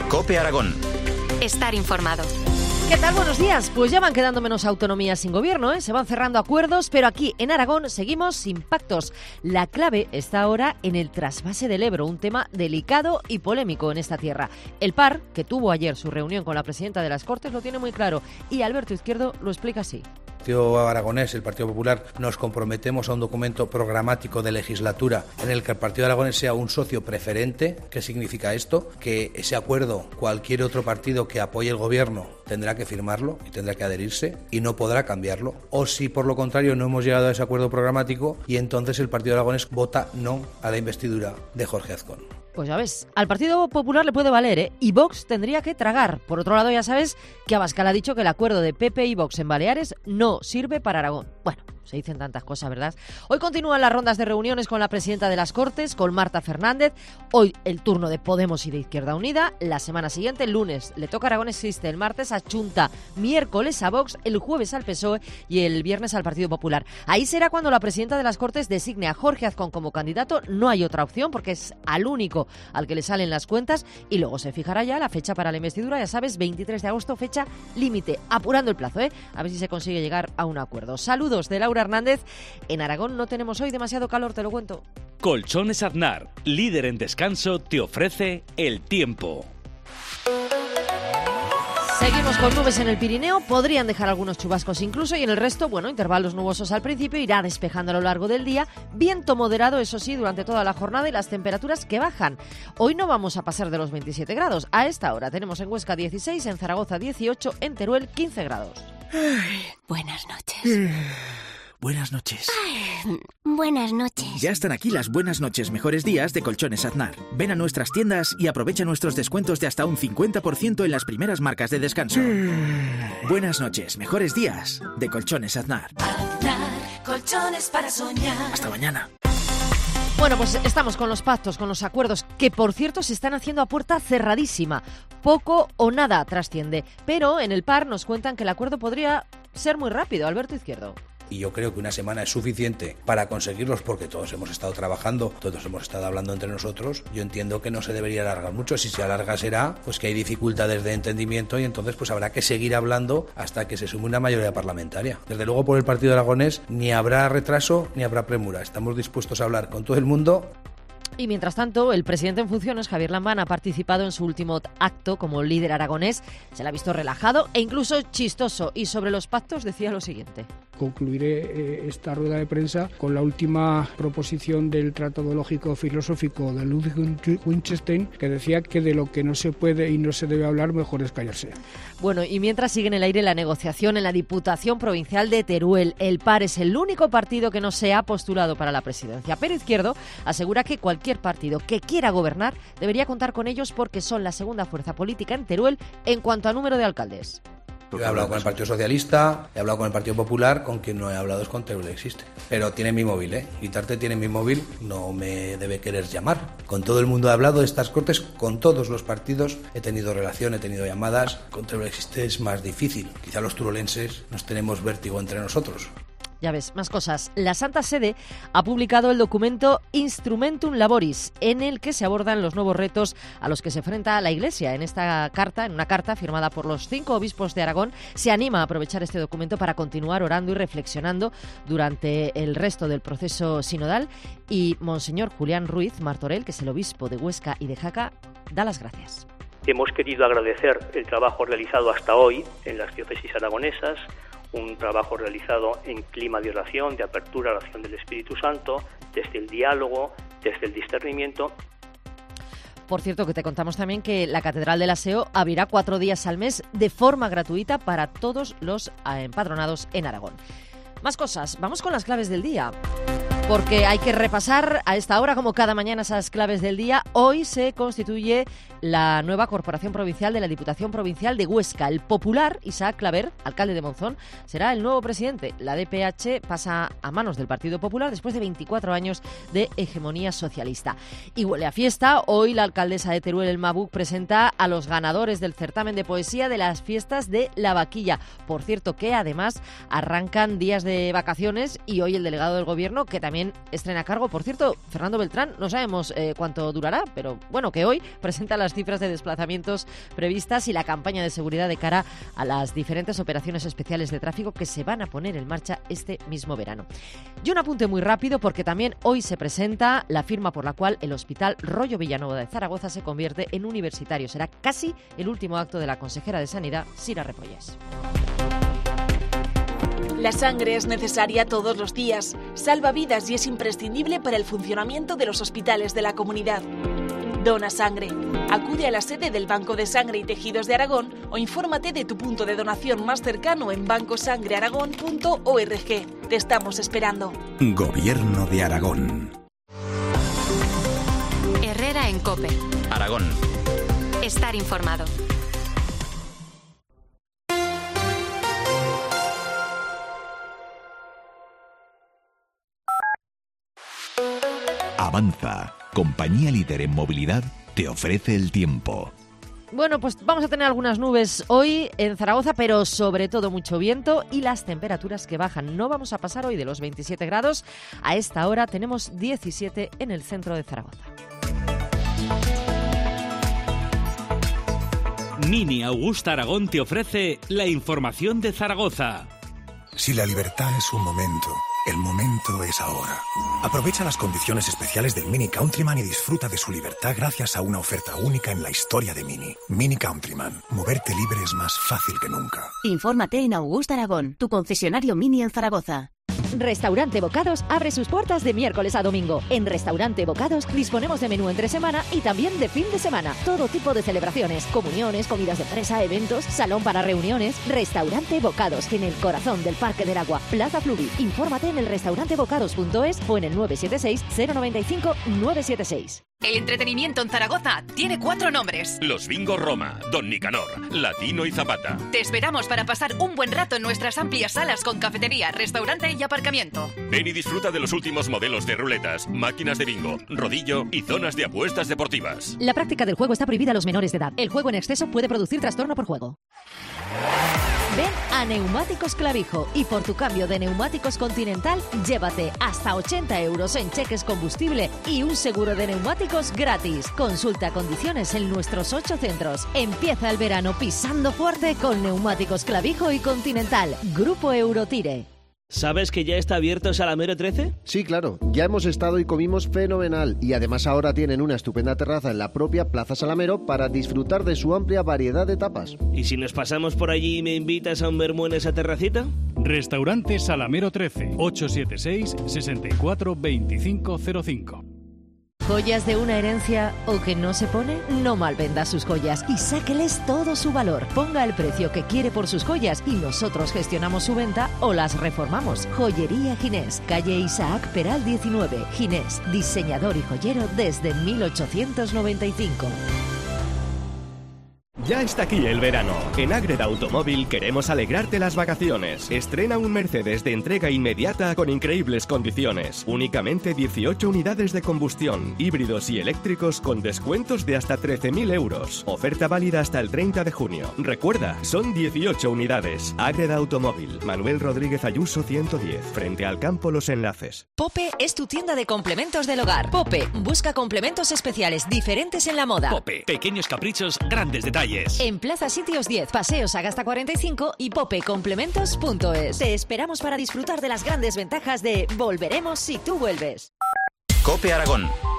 COPE Aragón. Estar informado. ¿Qué tal? Buenos días. Pues ya van quedando menos autonomías sin gobierno, ¿eh? Se van cerrando acuerdos, pero aquí en Aragón seguimos sin pactos. La clave está ahora en el trasvase del Ebro, un tema delicado y polémico en esta tierra. El PAR, que tuvo ayer su reunión con la presidenta de las Cortes, lo tiene muy claro y Alberto Izquierdo lo explica así. El Partido Aragonés, el Partido Popular, nos comprometemos a un documento programático de legislatura en el que el Partido Aragonés sea un socio preferente. ¿Qué significa esto? Que ese acuerdo, cualquier otro partido que apoye el gobierno tendrá que firmarlo y tendrá que adherirse y no podrá cambiarlo. O si por lo contrario no hemos llegado a ese acuerdo programático y entonces el Partido Aragonés vota no a la investidura de Jorge Azcón. Pues ya ves, al Partido Popular le puede valer, ¿eh? Y Vox tendría que tragar. Por otro lado, ya sabes que Abascal ha dicho que el acuerdo de PP y Vox en Baleares no sirve para Aragón. Bueno, se dicen tantas cosas, ¿verdad? Hoy continúan las rondas de reuniones con la presidenta de las Cortes, con Marta Fernández. Hoy el turno de Podemos y de Izquierda Unida. La semana siguiente, el lunes, le toca a Aragón Existe, el martes a Chunta, miércoles a Vox, el jueves al PSOE y el viernes al Partido Popular. Ahí será cuando la presidenta de las Cortes designe a Jorge Azcón como candidato. No hay otra opción porque es al único al que le salen las cuentas y luego se fijará ya la fecha para la investidura, ya sabes, 23 de agosto, fecha límite, apurando el plazo, a ver si se consigue llegar a un acuerdo. Saludos de Laura Hernández. En Aragón no tenemos hoy demasiado calor, te lo cuento. Colchones Aznar, líder en descanso, te ofrece el tiempo. Seguimos con nubes en el Pirineo, podrían dejar algunos chubascos incluso y en el resto, bueno, intervalos nubosos al principio, irá despejando a lo largo del día, viento moderado, eso sí, durante toda la jornada y las temperaturas que bajan. Hoy no vamos a pasar de los 27 grados, a esta hora tenemos en Huesca 16, en Zaragoza 18, en Teruel 15 grados. Buenas noches. Buenas noches. Buenas noches. Ya están aquí las buenas noches, mejores días de Colchones Aznar. Ven a nuestras tiendas y aprovecha nuestros descuentos de hasta un 50% en las primeras marcas de descanso. Buenas noches, mejores días de Colchones Aznar. Aznar, colchones para soñar. Hasta mañana. Bueno, pues estamos con los pactos, con los acuerdos, que por cierto se están haciendo a puerta cerradísima. Poco o nada trasciende. Pero en el PAR nos cuentan que el acuerdo podría ser muy rápido. Alberto Izquierdo. Y yo creo que una semana es suficiente para conseguirlos porque todos hemos estado trabajando, todos hemos estado hablando entre nosotros. Yo entiendo que no se debería alargar mucho. Si se alarga será pues que hay dificultades de entendimiento y entonces pues habrá que seguir hablando hasta que se sume una mayoría parlamentaria. Desde luego por el Partido Aragonés ni habrá retraso ni habrá premura. Estamos dispuestos a hablar con todo el mundo. Y mientras tanto, el presidente en funciones, Javier Lambán, ha participado en su último acto como líder aragonés. Se le ha visto relajado e incluso chistoso. Y sobre los pactos decía lo siguiente. Concluiré esta rueda de prensa con la última proposición del Tratado Lógico Filosófico de Ludwig Wittgenstein, que decía que de lo que no se puede y no se debe hablar, mejor es callarse. Bueno, y mientras sigue en el aire la negociación en la Diputación Provincial de Teruel, el PAR es el único partido que no se ha postulado para la presidencia. Pero Izquierdo asegura que cualquier partido que quiera gobernar debería contar con ellos porque son la segunda fuerza política en Teruel en cuanto a número de alcaldes. Yo he hablado con el Partido Socialista, he hablado con el Partido Popular, con quien no he hablado es con Teruel Existe. Pero tiene mi móvil, Guitarte tiene mi móvil, no me debe querer llamar. Con todo el mundo he hablado de estas Cortes, con todos los partidos he tenido relación, he tenido llamadas. Con Teruel Existe es más difícil. Quizá los turolenses nos tenemos vértigo entre nosotros. Ya ves, más cosas. La Santa Sede ha publicado el documento Instrumentum Laboris, en el que se abordan los nuevos retos a los que se enfrenta la Iglesia. En una carta firmada por los 5 obispos de Aragón, se anima a aprovechar este documento para continuar orando y reflexionando durante el resto del proceso sinodal. Y Monseñor Julián Ruiz Martorell, que es el obispo de Huesca y de Jaca, da las gracias. Hemos querido agradecer el trabajo realizado hasta hoy en las diócesis aragonesas, un trabajo realizado en clima de oración, de apertura a la acción del Espíritu Santo, desde el diálogo, desde el discernimiento. Por cierto, que te contamos también que la Catedral del Aseo abrirá 4 días al mes de forma gratuita para todos los empadronados en Aragón. Más cosas, vamos con las claves del día. Porque hay que repasar a esta hora, como cada mañana, esas claves del día. Hoy se constituye la nueva Corporación Provincial de la Diputación Provincial de Huesca. El popular Isaac Claver, alcalde de Monzón, será el nuevo presidente. La DPH pasa a manos del Partido Popular después de 24 años de hegemonía socialista. Y huele a fiesta. Hoy la alcaldesa de Teruel, El Mabuc, presenta a los ganadores del certamen de poesía de las fiestas de La Vaquilla. Por cierto, que además arrancan días de vacaciones y hoy el delegado del Gobierno, que también también estrena cargo. Por cierto, Fernando Beltrán, no sabemos cuánto durará, pero bueno, que hoy presenta las cifras de desplazamientos previstas y la campaña de seguridad de cara a las diferentes operaciones especiales de tráfico que se van a poner en marcha este mismo verano. Y un apunte muy rápido, porque también hoy se presenta la firma por la cual el Hospital Rollo Villanueva de Zaragoza se convierte en universitario. Será casi el último acto de la consejera de Sanidad, Sira Repollés. La sangre es necesaria todos los días, salva vidas y es imprescindible para el funcionamiento de los hospitales de la comunidad. Dona sangre. Acude a la sede del Banco de Sangre y Tejidos de Aragón o infórmate de tu punto de donación más cercano en bancosangrearagón.org. Te estamos esperando. Gobierno de Aragón. Herrera en COPE. Aragón. Estar informado. Avanza, compañía líder en movilidad, te ofrece el tiempo. Bueno, pues vamos a tener algunas nubes hoy en Zaragoza, pero sobre todo mucho viento y las temperaturas que bajan. No vamos a pasar hoy de los 27 grados. A esta hora tenemos 17 en el centro de Zaragoza. Mini Augusta Aragón te ofrece la información de Zaragoza. Si la libertad es un momento, el momento es ahora. Aprovecha las condiciones especiales del Mini Countryman y disfruta de su libertad gracias a una oferta única en la historia de Mini. Mini Countryman. Moverte libre es más fácil que nunca. Infórmate en Augusta Aragón, tu concesionario Mini en Zaragoza. Restaurante Bocados abre sus puertas de miércoles a domingo. En Restaurante Bocados disponemos de menú entre semana y también de fin de semana. Todo tipo de celebraciones, comuniones, comidas de empresa, eventos, salón para reuniones. Restaurante Bocados, en el corazón del Parque del Agua, Plaza Fluvi. Infórmate en el restaurantebocados.es o en el 976-095-976. El entretenimiento en Zaragoza tiene 4 nombres. Los Bingo Roma, Don Nicanor, Latino y Zapata. Te esperamos para pasar un buen rato en nuestras amplias salas con cafetería, restaurante y aparcamiento. Ven y disfruta de los últimos modelos de ruletas, máquinas de bingo, rodillo y zonas de apuestas deportivas. La práctica del juego está prohibida a los menores de edad. El juego en exceso puede producir trastorno por juego. Ven a Neumáticos Clavijo y por tu cambio de neumáticos Continental, llévate hasta 80 euros en cheques combustible y un seguro de neumáticos gratis. Consulta condiciones en nuestros 8 centros. Empieza el verano pisando fuerte con Neumáticos Clavijo y Continental. Grupo Eurotire. ¿Sabes que ya está abierto Salamero 13? Sí, claro. Ya hemos estado y comimos fenomenal. Y además ahora tienen una estupenda terraza en la propia Plaza Salamero para disfrutar de su amplia variedad de tapas. ¿Y si nos pasamos por allí y me invitas a un vermú en esa terracita? Restaurante Salamero 13, 876-642505. ¿Joyas de una herencia o que no se pone? No malvenda sus joyas y sáqueles todo su valor. Ponga el precio que quiere por sus joyas y nosotros gestionamos su venta o las reformamos. Joyería Ginés, calle Isaac Peral 19. Ginés, diseñador y joyero desde 1895. Ya está aquí el verano. En Ágreda Automóvil queremos alegrarte las vacaciones. Estrena un Mercedes de entrega inmediata con increíbles condiciones. Únicamente 18 unidades de combustión, híbridos y eléctricos con descuentos de hasta 13.000 euros. Oferta válida hasta el 30 de junio. Recuerda, son 18 unidades. Ágreda Automóvil, Manuel Rodríguez Ayuso 110, frente al campo Los Enlaces. Pope es tu tienda de complementos del hogar. Pope, busca complementos especiales diferentes en la moda. Pope, pequeños caprichos, grandes detalles. En Plaza Sitios 10, Paseo Sagasta 45 y popecomplementos.es. Te esperamos para disfrutar de las grandes ventajas de Volveremos si tú vuelves. COPE Aragón.